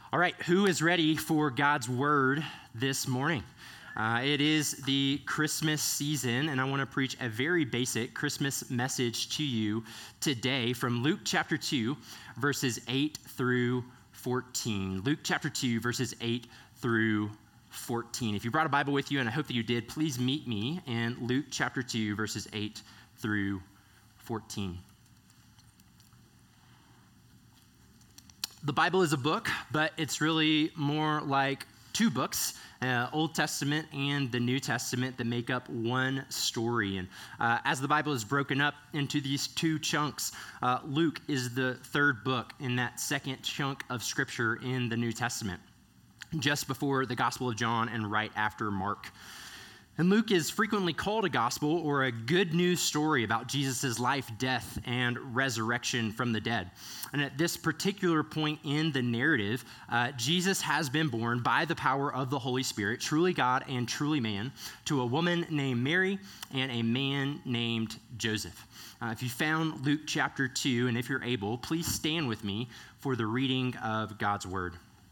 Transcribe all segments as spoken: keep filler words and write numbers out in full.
All right, who is ready for God's word this morning? Uh, it is the Christmas season, and I want to preach a very basic Christmas message to you today from Luke chapter two, verses eight through fourteen. Luke chapter two, verses eight through fourteen. If you brought a Bible with you, and I hope that you did, please meet me in Luke chapter two, verses eight through fourteen. The Bible is a book, but it's really more like two books, uh, Old Testament and the New Testament, that make up one story. And uh, as the Bible is broken up into these two chunks, uh, Luke is the third book in that second chunk of Scripture in the New Testament, just before the Gospel of John and right after Mark. And Luke is frequently called a gospel or a good news story about Jesus' life, death, and resurrection from the dead. And at this particular point in the narrative, uh, Jesus has been born by the power of the Holy Spirit, truly God and truly man, to a woman named Mary and a man named Joseph. Uh, if you found Luke chapter two, and if you're able, please stand with me for the reading of God's word.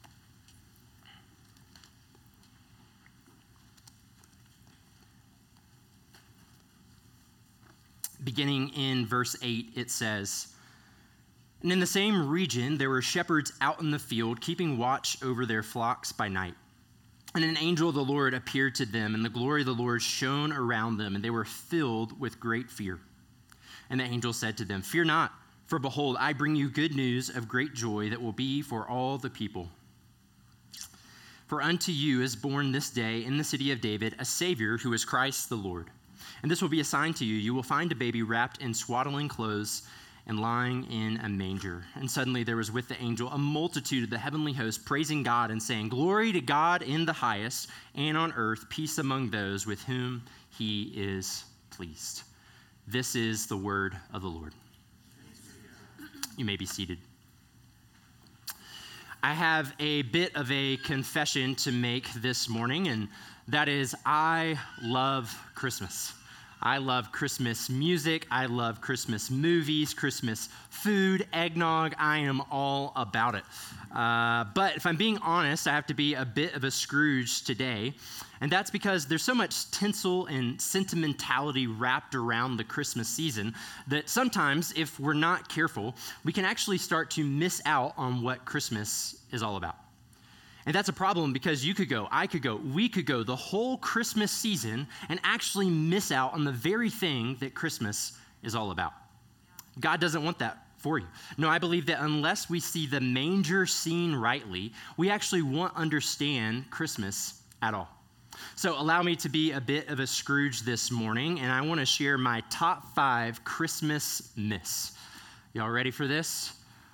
Beginning in verse eight, it says, "And in the same region there were shepherds out in the field, keeping watch over their flocks by night. And an angel of the Lord appeared to them, and the glory of the Lord shone around them, and they were filled with great fear. And the angel said to them, 'Fear not, for behold, I bring you good news of great joy that will be for all the people. For unto you is born this day in the city of David a Savior, who is Christ the Lord. And this will be a sign to you. You will find a baby wrapped in swaddling clothes and lying in a manger.' And suddenly there was with the angel a multitude of the heavenly host, praising God and saying, 'Glory to God in the highest, and on earth peace among those with whom he is pleased.'" This is the word of the Lord. You may be seated. I have a bit of a confession to make this morning, and that is I love Christmas. I love Christmas music. I love Christmas movies, Christmas food, eggnog. I am all about it. Uh, but if I'm being honest, I have to be a bit of a Scrooge today. And that's because there's so much tinsel and sentimentality wrapped around the Christmas season that sometimes, if we're not careful, we can actually start to miss out on what Christmas is all about. And that's a problem because you could go, I could go, we could go the whole Christmas season and actually miss out on the very thing that Christmas is all about. God doesn't want that for you. No, I believe that unless we see the manger scene rightly, we actually won't understand Christmas at all. So allow me to be a bit of a Scrooge this morning, and I want to share my top five Christmas myths. Y'all ready for this?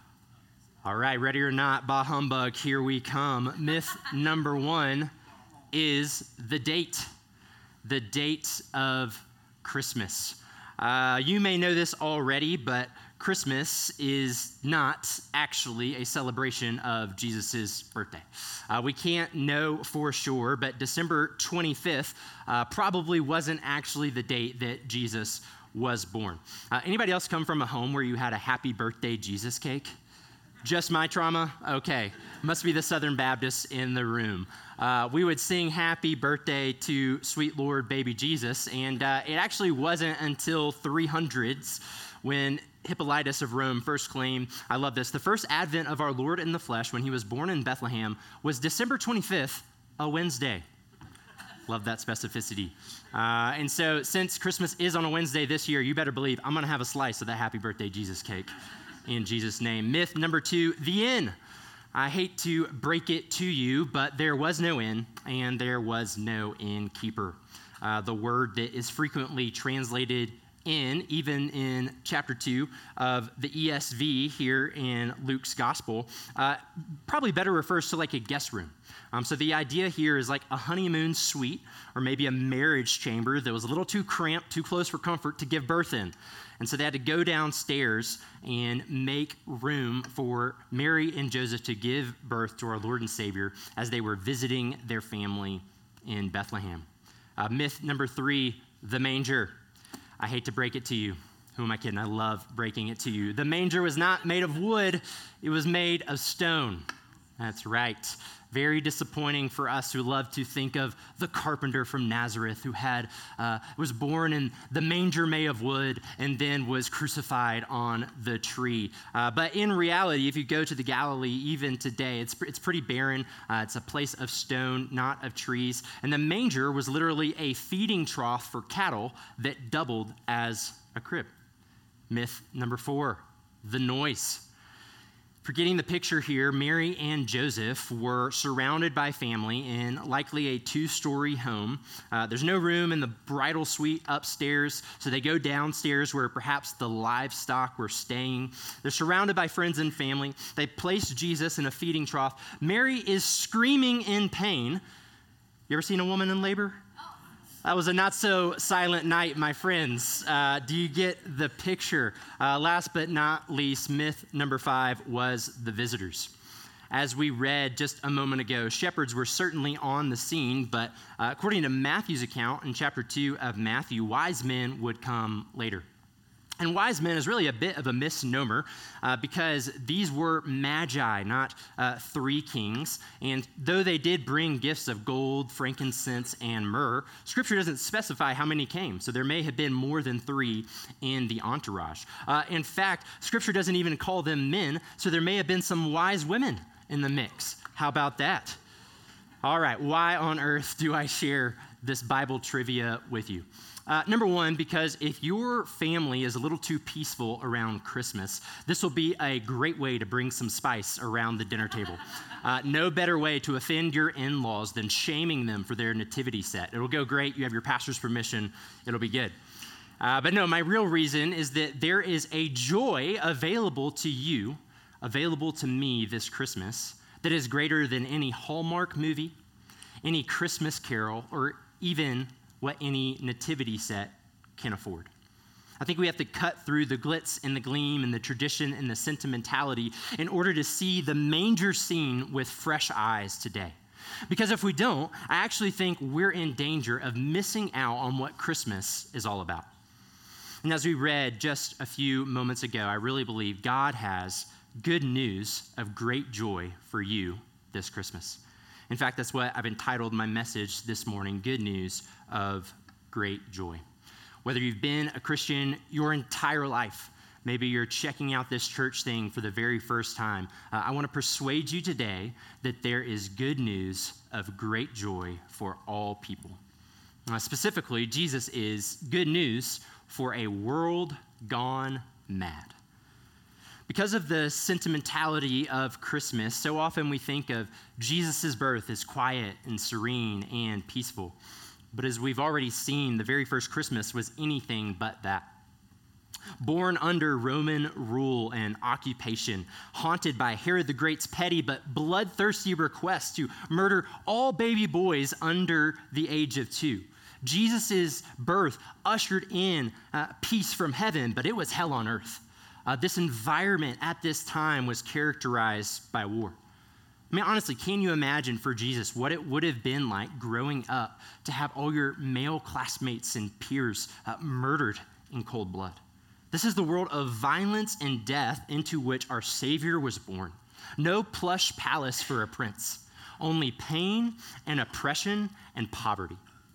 All right, ready or not, bah humbug, here we come. Myth number one is the date, the date of Christmas. Uh, you may know this already, but Christmas is not actually a celebration of Jesus' birthday. Uh, we can't know for sure, but December twenty-fifth uh, probably wasn't actually the date that Jesus was born. Uh, anybody else come from a home where you had a happy birthday Jesus cake? Just my trauma? Okay. Must be the Southern Baptists in the room. Uh, we would sing happy birthday to sweet Lord baby Jesus, and uh, it actually wasn't until three hundreds when Hippolytus of Rome first claimed, I love this, the first advent of our Lord in the flesh when he was born in Bethlehem was December twenty-fifth, a Wednesday. Love that specificity. Uh, and so since Christmas is on a Wednesday this year, you better believe I'm going to have a slice of that happy birthday Jesus cake. In Jesus' name. Myth number two, the inn. I hate to break it to you, but there was no inn, and there was no innkeeper. Uh, the word that is frequently translated inn, even in chapter two of the E S V here in Luke's gospel, uh, probably better refers to like a guest room. Um, so the idea here is like a honeymoon suite, or maybe a marriage chamber that was a little too cramped, too close for comfort to give birth in. And so they had to go downstairs and make room for Mary and Joseph to give birth to our Lord and Savior as they were visiting their family in Bethlehem. Uh, myth number three, the manger. I hate to break it to you. Who am I kidding? I love breaking it to you. The manger was not made of wood. It was made of stone. That's right. Very disappointing for us who love to think of the carpenter from Nazareth who had uh, was born in the manger made of wood and then was crucified on the tree. Uh, but in reality, if you go to the Galilee even today, it's it's pretty barren. Uh, it's a place of stone, not of trees. And the manger was literally a feeding trough for cattle that doubled as a crib. Myth number four, the noise. For getting the picture here, Mary and Joseph were surrounded by family in likely a two-story home. Uh, there's no room in the bridal suite upstairs, so they go downstairs where perhaps the livestock were staying. They're surrounded by friends and family. They place Jesus in a feeding trough. Mary is screaming in pain. You ever seen a woman in labor? That was a not-so-silent night, my friends. Uh, do you get the picture? Uh, last but not least, myth number five was the visitors. As we read just a moment ago, shepherds were certainly on the scene, but uh, according to Matthew's account in chapter two of Matthew, wise men would come later. And wise men is really a bit of a misnomer uh, because these were magi, not uh, three kings. And though they did bring gifts of gold, frankincense, and myrrh, Scripture doesn't specify how many came. So there may have been more than three in the entourage. Uh, in fact, Scripture doesn't even call them men, so there may have been some wise women in the mix. How about that? All right, why on earth do I share this Bible trivia with you? Uh, number one, because if your family is a little too peaceful around Christmas, this will be a great way to bring some spice around the dinner table. Uh, no better way to offend your in-laws than shaming them for their nativity set. It'll go great. You have your pastor's permission. It'll be good. Uh, but no, my real reason is that there is a joy available to you, available to me this Christmas, that is greater than any Hallmark movie, any Christmas Carol, or even what any nativity set can afford. I think we have to cut through the glitz and the gleam and the tradition and the sentimentality in order to see the manger scene with fresh eyes today. Because if we don't, I actually think we're in danger of missing out on what Christmas is all about. And as we read just a few moments ago, I really believe God has good news of great joy for you this Christmas. In fact, that's what I've entitled my message this morning, Good News of Great Joy. Whether you've been a Christian your entire life, maybe you're checking out this church thing for the very first time, uh, I want to persuade you today that there is good news of great joy for all people. Uh, specifically, Jesus is good news for a world gone mad. Because of the sentimentality of Christmas, so often we think of Jesus' birth as quiet and serene and peaceful. But as we've already seen, the very first Christmas was anything but that. Born under Roman rule and occupation, haunted by Herod the Great's petty but bloodthirsty request to murder all baby boys under the age of two. Jesus' birth ushered in uh, peace from heaven, but it was hell on earth. Uh, this environment at this time was characterized by war. I mean, honestly, can you imagine for Jesus what it would have been like growing up to have all your male classmates and peers uh, murdered in cold blood? This is the world of violence and death into which our Savior was born. No plush palace for a prince, only pain and oppression and poverty.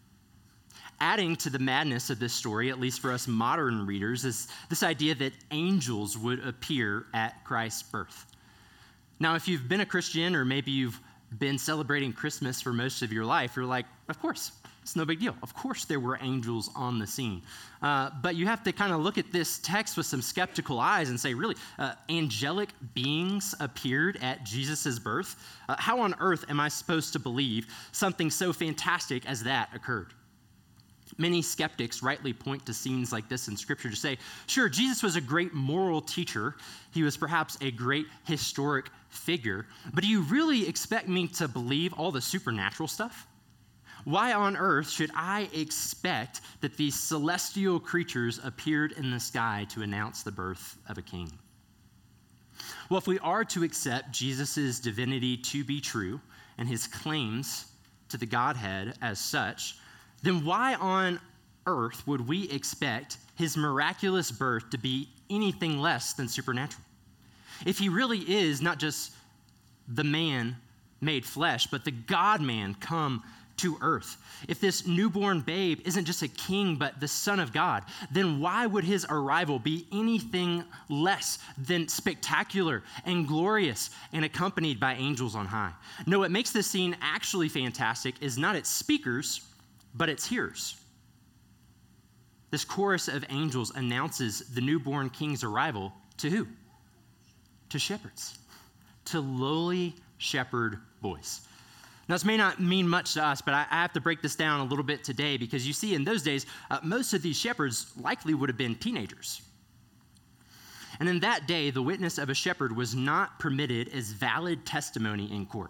Adding to the madness of this story, at least for us modern readers, is this idea that angels would appear at Christ's birth. Now, if you've been a Christian or maybe you've been celebrating Christmas for most of your life, you're like, of course, it's no big deal. Of course there were angels on the scene. Uh, but you have to kind of look at this text with some skeptical eyes and say, really, uh, angelic beings appeared at Jesus' birth? Uh, how on earth am I supposed to believe something so fantastic as that occurred? Many skeptics rightly point to scenes like this in Scripture to say, sure, Jesus was a great moral teacher. He was perhaps a great historic figure. But do you really expect me to believe all the supernatural stuff? Why on earth should I expect that these celestial creatures appeared in the sky to announce the birth of a king? Well, if we are to accept Jesus' divinity to be true and his claims to the Godhead as such, then why on earth would we expect his miraculous birth to be anything less than supernatural? If he really is not just the man made flesh, but the God-man come to earth. If this newborn babe isn't just a king, but the Son of God, then why would his arrival be anything less than spectacular and glorious and accompanied by angels on high? No, what makes this scene actually fantastic is not its speakers, but its hearers. This chorus of angels announces the newborn king's arrival to who? To shepherds, to lowly shepherd boys. Now, this may not mean much to us, but I have to break this down a little bit today because you see, in those days, uh, most of these shepherds likely would have been teenagers. And in that day, the witness of a shepherd was not permitted as valid testimony in court.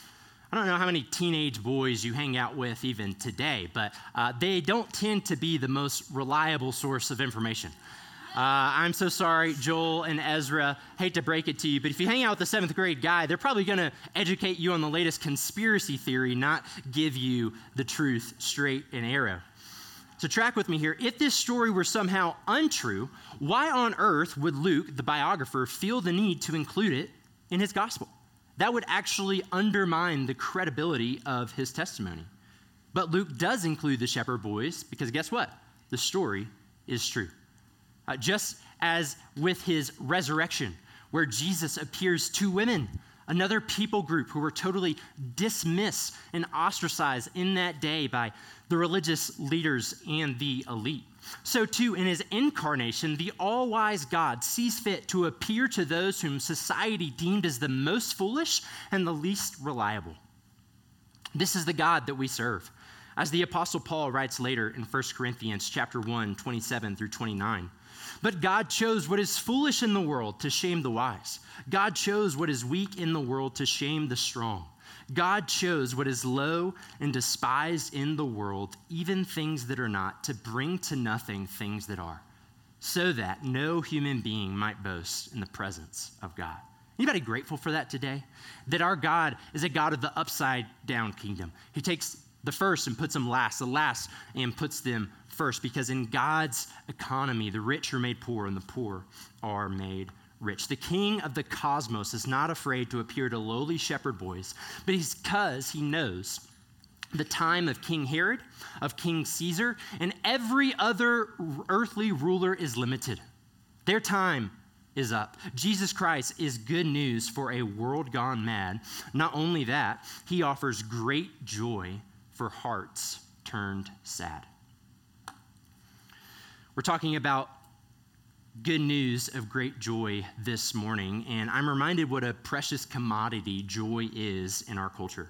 I don't know how many teenage boys you hang out with even today, but uh, they don't tend to be the most reliable source of information. Uh, I'm so sorry, Joel and Ezra. Hate to break it to you, but if you hang out with a seventh grade guy, they're probably going to educate you on the latest conspiracy theory, not give you the truth straight and arrow. So track with me here. If this story were somehow untrue, why on earth would Luke, the biographer, feel the need to include it in his gospel? That would actually undermine the credibility of his testimony. But Luke does include the shepherd boys because guess what? The story is true. Uh, just as with his resurrection, where Jesus appears to women, another people group who were totally dismissed and ostracized in that day by the religious leaders and the elite. So too, in his incarnation, the all-wise God sees fit to appear to those whom society deemed as the most foolish and the least reliable. This is the God that we serve. As the Apostle Paul writes later in First Corinthians chapter one, twenty-seven through twenty-nine, but God chose what is foolish in the world to shame the wise. God chose what is weak in the world to shame the strong. God chose what is low and despised in the world, even things that are not, to bring to nothing things that are, so that no human being might boast in the presence of God. Anybody grateful for that today? That our God is a God of the upside down kingdom. He takes the first and puts them last, the last and puts them first, because in God's economy, the rich are made poor and the poor are made rich. The king of the cosmos is not afraid to appear to lowly shepherd boys, but he's because he knows the time of King Herod, of King Caesar, and every other earthly ruler is limited. Their time is up. Jesus Christ is good news for a world gone mad. Not only that, he offers great joy for hearts turned sad. We're talking about good news of great joy this morning, and I'm reminded what a precious commodity joy is in our culture.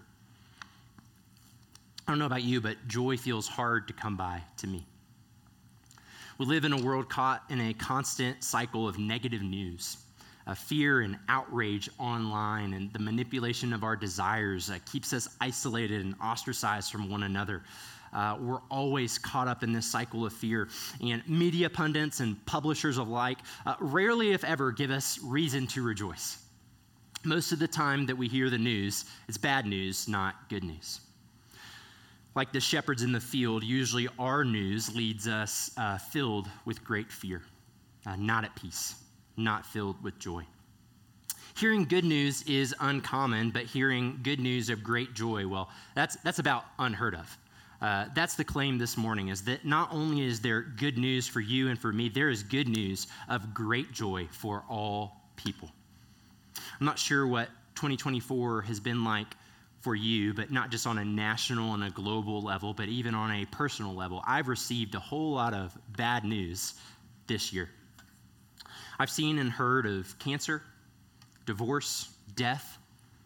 I don't know about you, but joy feels hard to come by to me. We live in a world caught in a constant cycle of negative news. Uh, fear and outrage online and the manipulation of our desires uh, keeps us isolated and ostracized from one another. Uh, we're always caught up in this cycle of fear, and media pundits and publishers alike uh, rarely, if ever, give us reason to rejoice. Most of the time that we hear the news, it's bad news, not good news. Like the shepherds in the field, usually our news leads us uh, filled with great fear, uh, not at peace, not filled with joy. Hearing good news is uncommon, but hearing good news of great joy, well, that's that's about unheard of. Uh, that's the claim this morning, is that not only is there good news for you and for me, there is good news of great joy for all people. I'm not sure what twenty twenty-four has been like for you, but not just on a national and a global level, but even on a personal level. I've received a whole lot of bad news this year. I've seen and heard of cancer, divorce, death,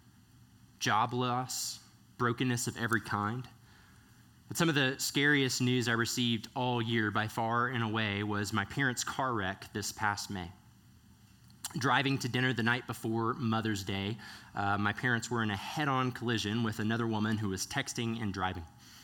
job loss, brokenness of every kind. But some of the scariest news I received all year by far and away was my parents' car wreck this past May. Driving to dinner the night before Mother's Day, uh, my parents were in a head-on collision with another woman who was texting and driving.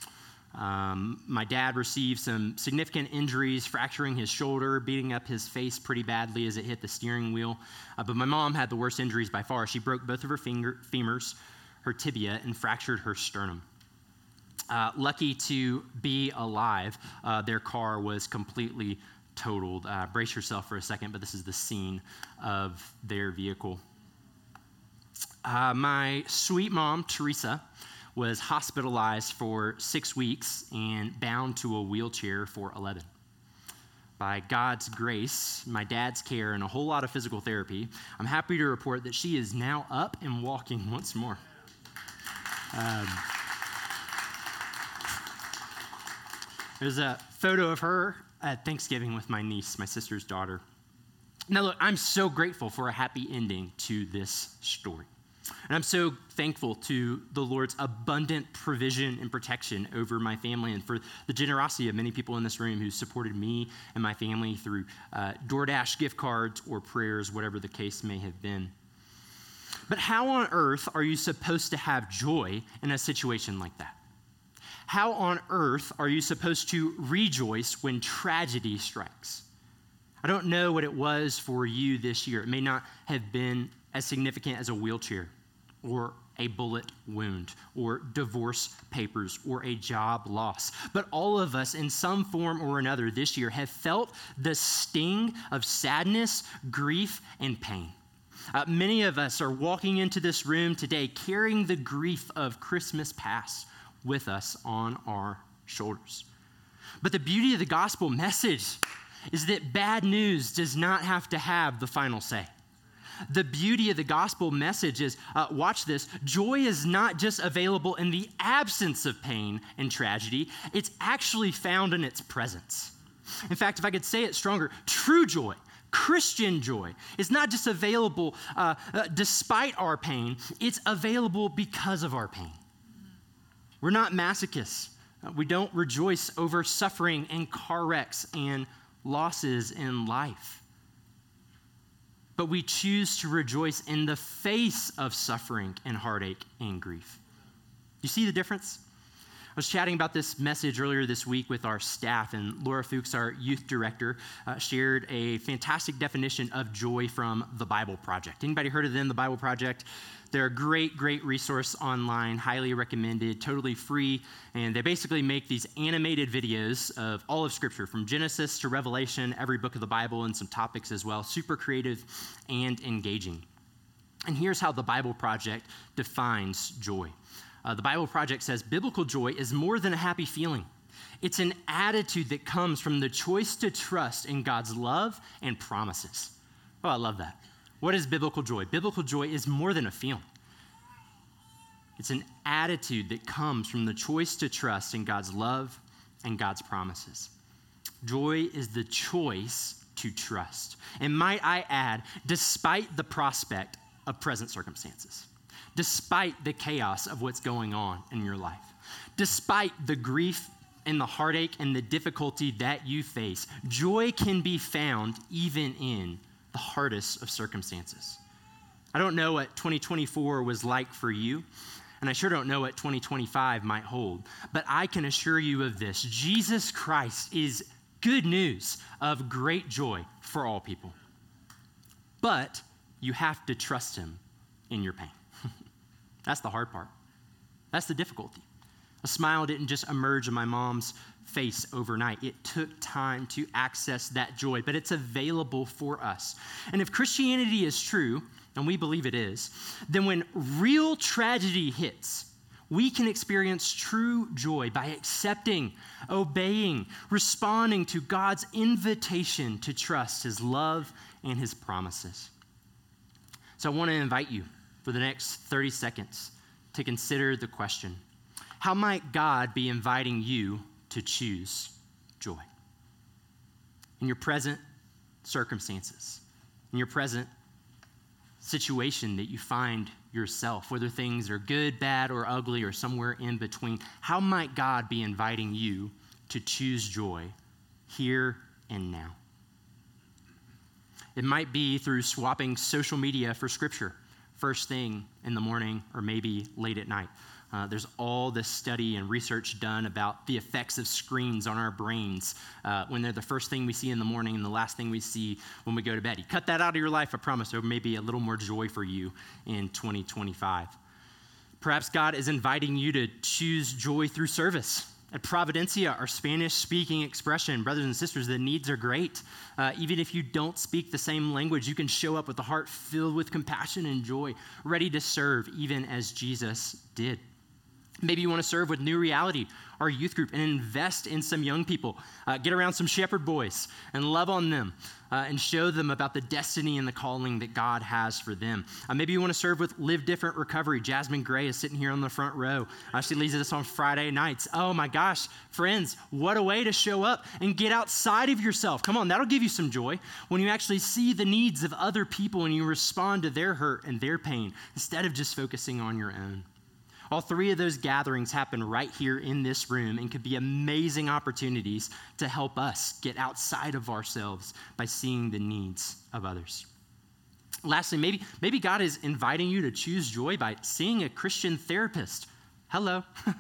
Um, my dad received some significant injuries, fracturing his shoulder, beating up his face pretty badly as it hit the steering wheel. Uh, but my mom had the worst injuries by far. She broke both of her finger, femurs, her tibia, and fractured her sternum. Uh, lucky to be alive, uh, their car was completely totaled. Uh, brace yourself for a second, but this is the scene of their vehicle. uh, my sweet mom, Teresa, was hospitalized for six weeks and bound to a wheelchair for eleven. By God's grace, my dad's care, and a whole lot of physical therapy, I'm happy to report that she is now up and walking once more. Um, there's a photo of her at Thanksgiving with my niece, my sister's daughter. Now, look, I'm so grateful for a happy ending to this story. And I'm so thankful to the Lord's abundant provision and protection over my family and for the generosity of many people in this room who supported me and my family through uh, DoorDash gift cards or prayers, whatever the case may have been. But how on earth are you supposed to have joy in a situation like that? How on earth are you supposed to rejoice when tragedy strikes? I don't know what it was for you this year. It may not have been as significant as a wheelchair or a bullet wound or divorce papers or a job loss. But all of us in some form or another this year have felt the sting of sadness, grief, and pain. Uh, many of us are walking into this room today carrying the grief of Christmas past with us on our shoulders. But the beauty of the gospel message is that bad news does not have to have the final say. The beauty of the gospel message is, uh, watch this, joy is not just available in the absence of pain and tragedy, it's actually found in its presence. In fact, if I could say it stronger, true joy, Christian joy, is not just available uh, uh, despite our pain, it's available because of our pain. We're not masochists. Uh, we don't rejoice over suffering and car wrecks and losses in life. But we choose to rejoice in the face of suffering and heartache and grief. You see the difference? I was chatting about this message earlier this week with our staff, and Laura Fuchs, our youth director, uh, shared a fantastic definition of joy from the Bible Project. Anybody heard of them, the Bible Project? They're a great, great resource online, highly recommended, totally free, and they basically make these animated videos of all of Scripture, from Genesis to Revelation, every book of the Bible, and some topics as well. Super creative and engaging. And here's how the Bible Project defines joy. Uh, the Bible Project says, biblical joy is more than a happy feeling. It's an attitude that comes from the choice to trust in God's love and promises. Oh, I love that. What is biblical joy? Biblical joy is more than a feeling. It's an attitude that comes from the choice to trust in God's love and God's promises. Joy is the choice to trust. And might I add, despite the prospect of present circumstances, despite the chaos of what's going on in your life, despite the grief and the heartache and the difficulty that you face, joy can be found even in the hardest of circumstances. I don't know what twenty twenty-four was like for you, and I sure don't know what twenty twenty-five might hold, but I can assure you of this. Jesus Christ is good news of great joy for all people. But you have to trust him in your pain. That's the hard part. That's the difficulty. A smile didn't just emerge on my mom's face overnight. It took time to access that joy, but it's available for us. And if Christianity is true, and we believe it is, then when real tragedy hits, we can experience true joy by accepting, obeying, responding to God's invitation to trust his love and his promises. So I want to invite you for the next thirty seconds to consider the question, how might God be inviting you to choose joy? In your present circumstances, in your present situation that you find yourself, whether things are good, bad, or ugly, or somewhere in between, how might God be inviting you to choose joy here and now? It might be through swapping social media for Scripture first thing in the morning or maybe late at night. Uh, there's all this study and research done about the effects of screens on our brains uh, when they're the first thing we see in the morning and the last thing we see when we go to bed. You cut that out of your life, I promise there may be a little more joy for you in twenty twenty-five. Perhaps God is inviting you to choose joy through service. At Providencia, our Spanish-speaking expression, brothers and sisters, the needs are great. Uh, even if you don't speak the same language, you can show up with a heart filled with compassion and joy, ready to serve, even as Jesus did. Maybe you want to serve with New Reality, our youth group, and invest in some young people. Uh, get around some shepherd boys and love on them uh, and show them about the destiny and the calling that God has for them. Uh, maybe you want to serve with Live Different Recovery. Jasmine Gray is sitting here on the front row. Uh, she leads us on Friday nights. Oh my gosh, friends, what a way to show up and get outside of yourself. Come on, that'll give you some joy when you actually see the needs of other people and you respond to their hurt and their pain instead of just focusing on your own. All three of those gatherings happen right here in this room and could be amazing opportunities to help us get outside of ourselves by seeing the needs of others. Lastly, maybe, maybe God is inviting you to choose joy by seeing a Christian therapist. Hello.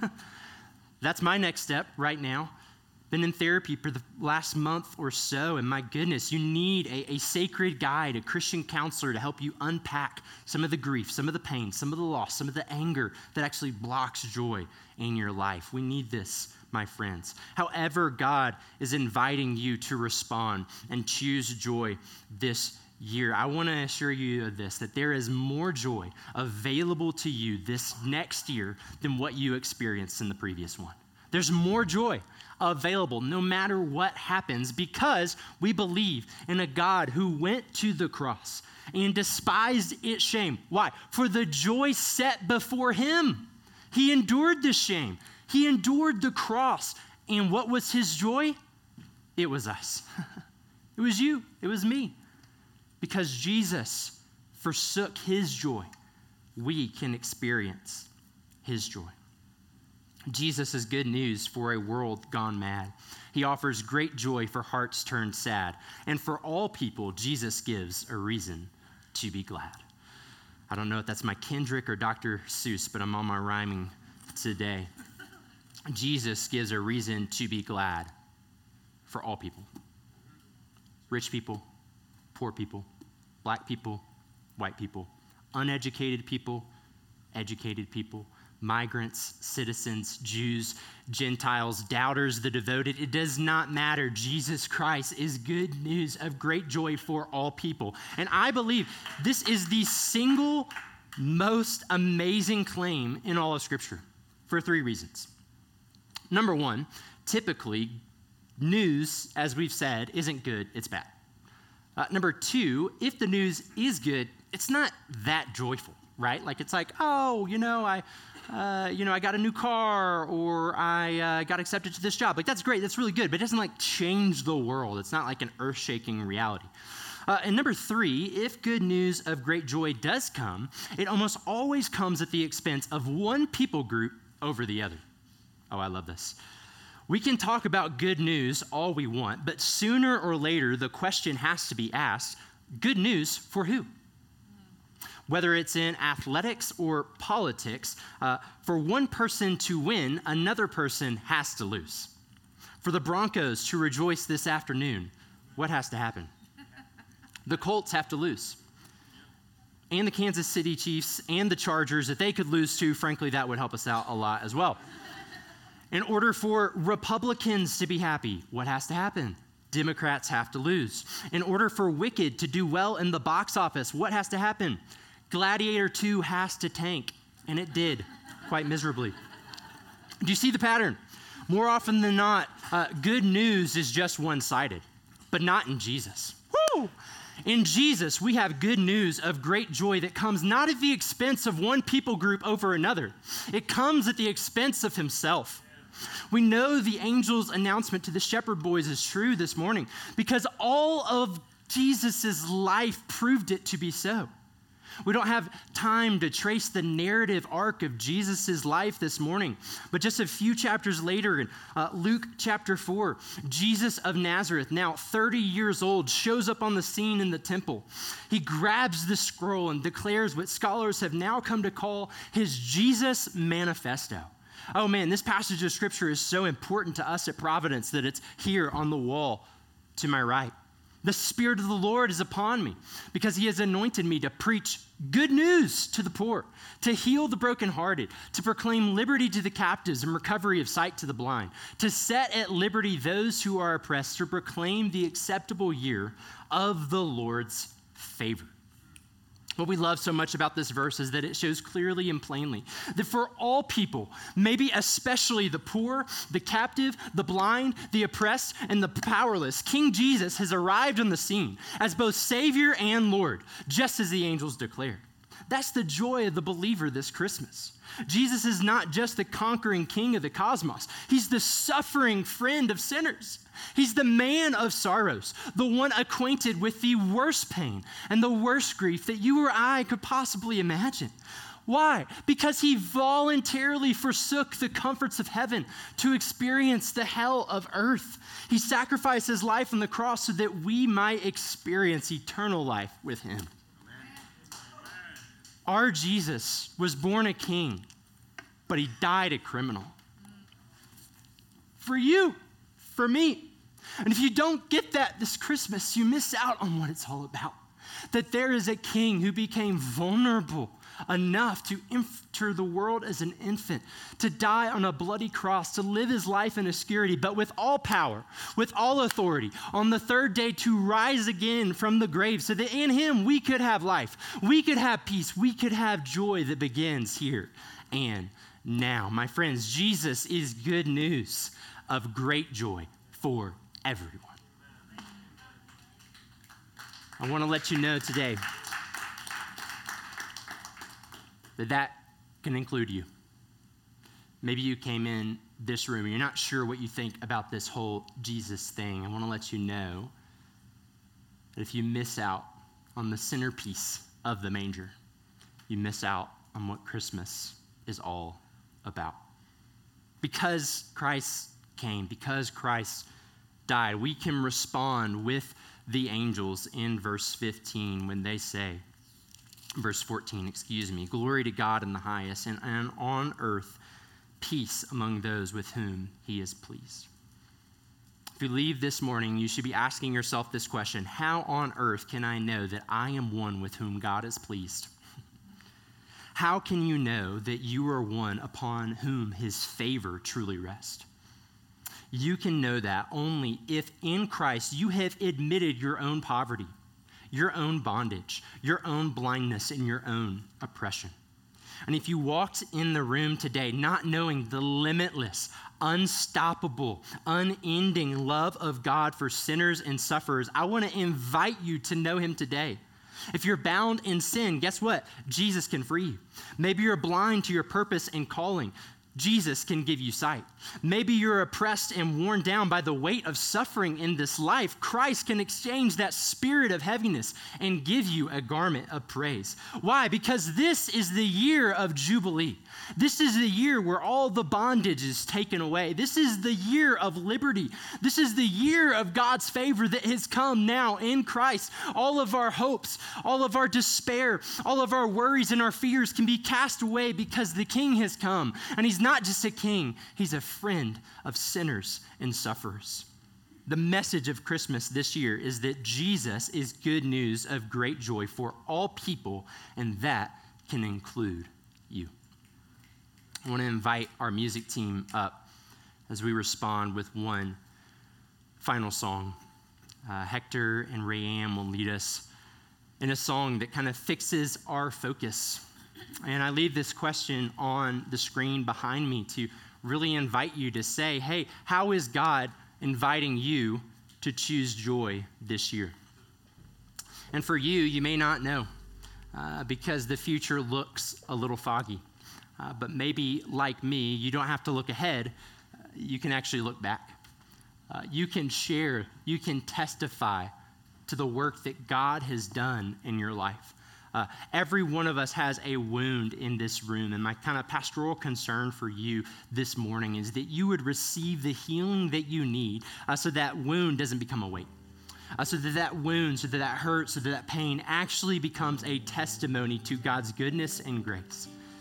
That's my next step right now. Been in therapy for the last month or so, and my goodness, you need a, a sacred guide, a Christian counselor to help you unpack some of the grief, some of the pain, some of the loss, some of the anger that actually blocks joy in your life. We need this, my friends. However, God is inviting you to respond and choose joy this year. I want to assure you of this, that there is more joy available to you this next year than what you experienced in the previous one. There's more joy available no matter what happens because we believe in a God who went to the cross and despised its shame. Why? For the joy set before him. He endured the shame. He endured the cross. And what was his joy? It was us. It was you. It was me. Because Jesus forsook his joy, we can experience his joy. Jesus is good news for a world gone mad. He offers great joy for hearts turned sad. And for all people, Jesus gives a reason to be glad. I don't know if that's my Kendrick or Doctor Seuss, but I'm on my rhyming today. Jesus gives a reason to be glad for all people. Rich people, poor people, black people, white people, uneducated people, educated people, migrants, citizens, Jews, Gentiles, doubters, the devoted. It does not matter. Jesus Christ is good news of great joy for all people. And I believe this is the single most amazing claim in all of Scripture for three reasons. Number one, typically, news, as we've said, isn't good, it's bad. Uh, number two, if the news is good, it's not that joyful, right? Like it's like, oh, you know, I... Uh, you know, I got a new car or I uh, got accepted to this job. Like, that's great. That's really good. But it doesn't, like, change the world. It's not like an earth-shaking reality. Uh, and number three, if good news of great joy does come, it almost always comes at the expense of one people group over the other. Oh, I love this. We can talk about good news all we want, but sooner or later, the question has to be asked, good news for who? Whether it's in athletics or politics, uh, for one person to win, another person has to lose. For the Broncos to rejoice this afternoon, what has to happen? The Colts have to lose. And the Kansas City Chiefs and the Chargers, if they could lose too, frankly, that would help us out a lot as well. In order for Republicans to be happy, what has to happen? Democrats have to lose. In order for Wicked to do well in the box office, what has to happen? Gladiator two has to tank, and it did, quite miserably. Do you see the pattern? More often than not, uh, good news is just one-sided, but not in Jesus. Woo! In Jesus, we have good news of great joy that comes not at the expense of one people group over another. It comes at the expense of himself. We know the angel's announcement to the shepherd boys is true this morning because all of Jesus' life proved it to be so. We don't have time to trace the narrative arc of Jesus' life this morning, but just a few chapters later in uh, Luke chapter four, Jesus of Nazareth, now thirty years old, shows up on the scene in the temple. He grabs the scroll and declares what scholars have now come to call his Jesus Manifesto. Oh man, this passage of Scripture is so important to us at Providence that it's here on the wall to my right. The Spirit of the Lord is upon me because he has anointed me to preach good news to the poor, to heal the brokenhearted, to proclaim liberty to the captives and recovery of sight to the blind, to set at liberty those who are oppressed, to proclaim the acceptable year of the Lord's favor. What we love so much about this verse is that it shows clearly and plainly that for all people, maybe especially the poor, the captive, the blind, the oppressed, and the powerless, King Jesus has arrived on the scene as both Savior and Lord, just as the angels declared. That's the joy of the believer this Christmas. Jesus is not just the conquering king of the cosmos. He's the suffering friend of sinners. He's the man of sorrows, the one acquainted with the worst pain and the worst grief that you or I could possibly imagine. Why? Because he voluntarily forsook the comforts of heaven to experience the hell of earth. He sacrificed his life on the cross so that we might experience eternal life with him. Our Jesus was born a king, but he died a criminal. For you, for me. And if you don't get that this Christmas, you miss out on what it's all about. That there is a king who became vulnerable enough to enter the world as an infant, to die on a bloody cross, to live his life in obscurity, but with all power, with all authority, on the third day to rise again from the grave, so that in him we could have life, we could have peace, we could have joy that begins here and now. My friends, Jesus is good news of great joy for everyone. I want to let you know today that that can include you. Maybe you came in this room and you're not sure what you think about this whole Jesus thing. I want to let you know that if you miss out on the centerpiece of the manger, you miss out on what Christmas is all about. Because Christ came, because Christ died, we can respond with the angels in verse fifteen when they say, verse fourteen, excuse me, glory to God in the highest, and, and on earth peace among those with whom he is pleased. If you leave this morning, you should be asking yourself this question: how on earth can I know that I am one with whom God is pleased? How can you know that you are one upon whom his favor truly rests? You can know that only if in Christ you have admitted your own poverty, your own bondage, your own blindness, and your own oppression. And if you walked in the room today not knowing the limitless, unstoppable, unending love of God for sinners and sufferers, I want to invite you to know him today. If you're bound in sin, guess what? Jesus can free you. Maybe you're blind to your purpose and calling. Jesus can give you sight. Maybe you're oppressed and worn down by the weight of suffering in this life. Christ can exchange that spirit of heaviness and give you a garment of praise. Why? Because this is the year of Jubilee. This is the year where all the bondage is taken away. This is the year of liberty. This is the year of God's favor that has come now in Christ. All of our hopes, all of our despair, all of our worries and our fears can be cast away because the King has come. And he's not just a king, he's a friend of sinners and sufferers. The message of Christmas this year is that Jesus is good news of great joy for all people, and that can include you. I want to invite our music team up as we respond with one final song. Uh, Hector and Rayanne will lead us in a song that kind of fixes our focus. And I leave this question on the screen behind me to really invite you to say, hey, how is God inviting you to choose joy this year? And for you, you may not know uh, because the future looks a little foggy. Uh, but maybe like me, you don't have to look ahead. Uh, you can actually look back. Uh, you can share, you can testify to the work that God has done in your life. Uh, every one of us has a wound in this room, and my kind of pastoral concern for you this morning is that you would receive the healing that you need uh, so that wound doesn't become a weight. Uh, so that that wound, so that that hurt, so that that pain actually becomes a testimony to God's goodness and grace.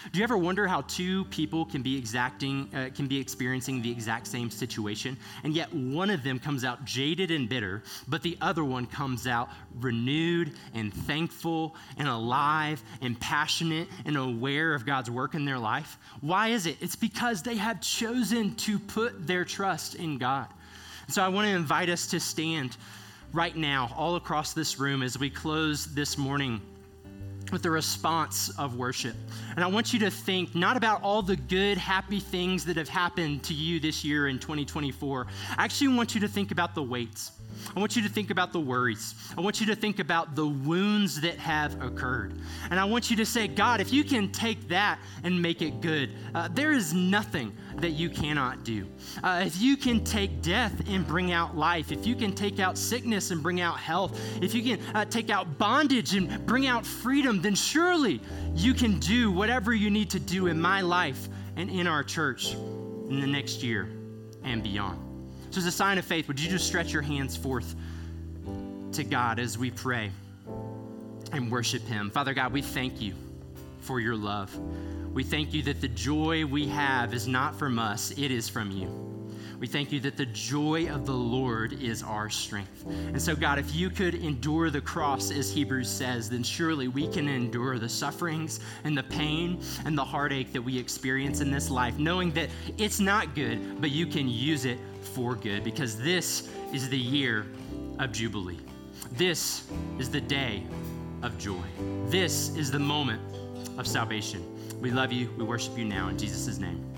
Do you ever wonder how two people can be exacting, uh, can be experiencing the exact same situation, and yet one of them comes out jaded and bitter, but the other one comes out renewed and thankful and alive and passionate and aware of God's work in their life? Why is it? It's because they have chosen to put their trust in God. So I want to invite us to stand right now all across this room as we close this morning with the response of worship. And I want you to think not about all the good, happy things that have happened to you this year in twenty twenty-four. I actually want you to think about the weights. I want you to think about the worries. I want you to think about the wounds that have occurred. And I want you to say, God, if you can take that and make it good, uh, there is nothing that you cannot do. Uh, if you can take death and bring out life, if you can take out sickness and bring out health, if you can uh, take out bondage and bring out freedom, then surely you can do whatever you need to do in my life and in our church in the next year and beyond. So as a sign of faith, would you just stretch your hands forth to God as we pray and worship him? Father God, we thank you for your love. We thank you that the joy we have is not from us, it is from you. We thank you that the joy of the Lord is our strength. And so, God, if you could endure the cross, as Hebrews says, then surely we can endure the sufferings and the pain and the heartache that we experience in this life, knowing that it's not good, but you can use it for good, because this is the year of Jubilee. This is the day of joy. This is the moment of salvation. We love you. We worship you now in Jesus' name.